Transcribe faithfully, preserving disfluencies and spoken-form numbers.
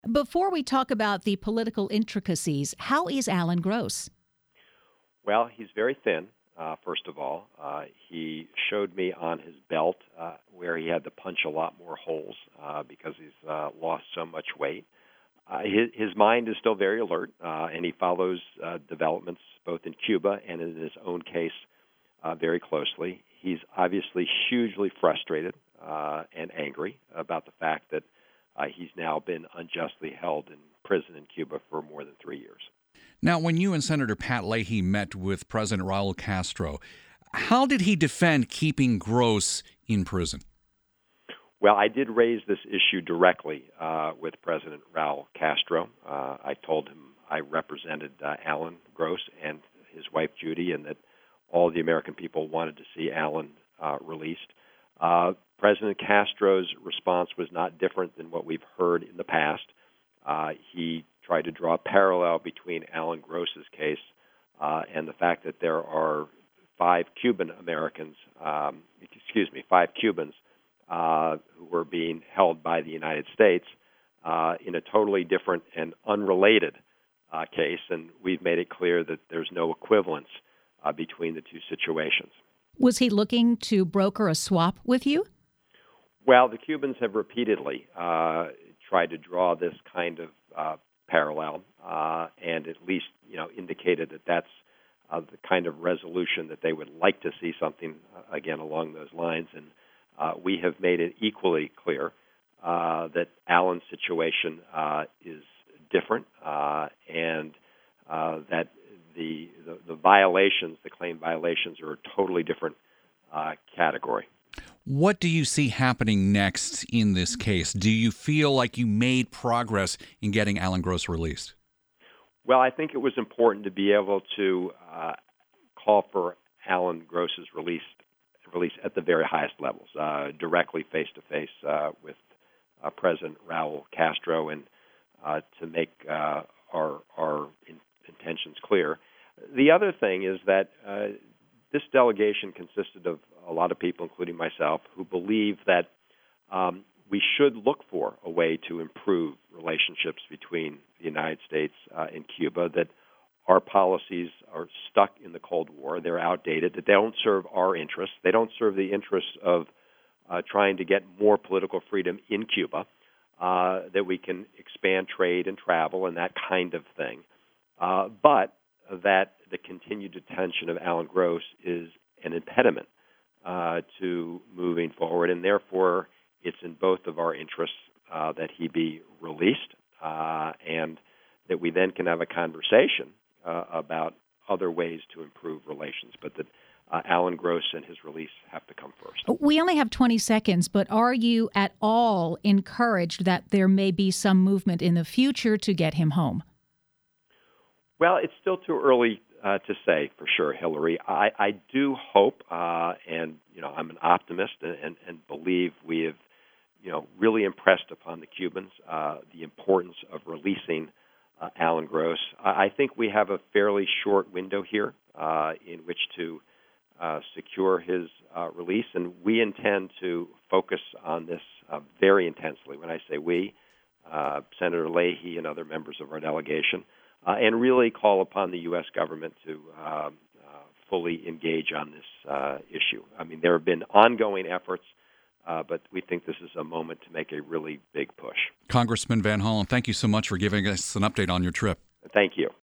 Before we talk about the political intricacies, how is Alan Gross? Well, he's very thin, uh, first of all. Uh, he showed me on his belt uh, where he had to punch a lot more holes uh, because he's uh, lost so much weight. Uh, his, his mind is still very alert, uh, and he follows uh, developments both in Cuba and in his own case uh, very closely. He's obviously hugely frustrated uh, and angry about the fact that uh, he's now been unjustly held in prison in Cuba for more than three years. Now, when you and Senator Pat Leahy met with President Raul Castro, how did he defend keeping Gross in prison? Well, I did raise this issue directly uh, with President Raul Castro. Uh, I told him I represented uh, Alan Gross and his wife Judy, and that all the American people wanted to see Alan uh, released. Uh, President Castro's response was not different than what we've heard in the past. Uh, he tried to draw a parallel between Alan Gross's case uh, and the fact that there are five Cuban Americans, um, excuse me, five Cubans uh, who were being held by the United States uh, in a totally different and unrelated uh, case, and we've made it clear that there's no equivalence uh, between the two situations. Was he looking to broker a swap with you? Well, the Cubans have repeatedly uh, tried to draw this kind of uh, parallel, uh, and at least, you know, indicated that that's uh, the kind of resolution that they would like to see something uh, again along those lines. And uh, we have made it equally clear uh, that Alan's situation uh, is different, uh, and uh, that the, the the violations, the claimed violations, are a totally different uh, category. What do you see happening next in this case? Do you feel like you made progress in getting Alan Gross released? Well, I think it was important to be able to uh, call for Alan Gross's release, release at the very highest levels, uh, directly face-to-face uh, with uh, President Raul Castro, and uh, to make uh, our, our in- intentions clear. The other thing is that uh, this delegation consisted of a lot of people, including myself, who believe that um, we should look for a way to improve relationships between the United States uh, and Cuba, that our policies are stuck in the Cold War, they're outdated, that they don't serve our interests, they don't serve the interests of uh, trying to get more political freedom in Cuba, uh, that we can expand trade and travel and that kind of thing, uh, but that the continued detention of Alan Gross is an impediment uh, to moving forward, and therefore it's in both of our interests uh, that he be released, uh, and that we then can have a conversation uh, about other ways to improve relations, but that uh, Alan Gross and his release have to come first. We only have twenty seconds, but are you at all encouraged that there may be some movement in the future to get him home? Well, it's still too early uh, to say for sure, Hillary. I, I do hope, uh, and you know, I'm an optimist, and, and, and believe we have, you know, really impressed upon the Cubans uh, the importance of releasing uh, Alan Gross. I, I think we have a fairly short window here uh, in which to uh, secure his uh, release, and we intend to focus on this uh, very intensely. When I say we, uh, Senator Leahy and other members of our delegation. Uh, and really call upon the U S government to uh, uh, fully engage on this uh, issue. I mean, there have been ongoing efforts, uh, but we think this is a moment to make a really big push. Congressman Van Hollen, thank you so much for giving us an update on your trip. Thank you.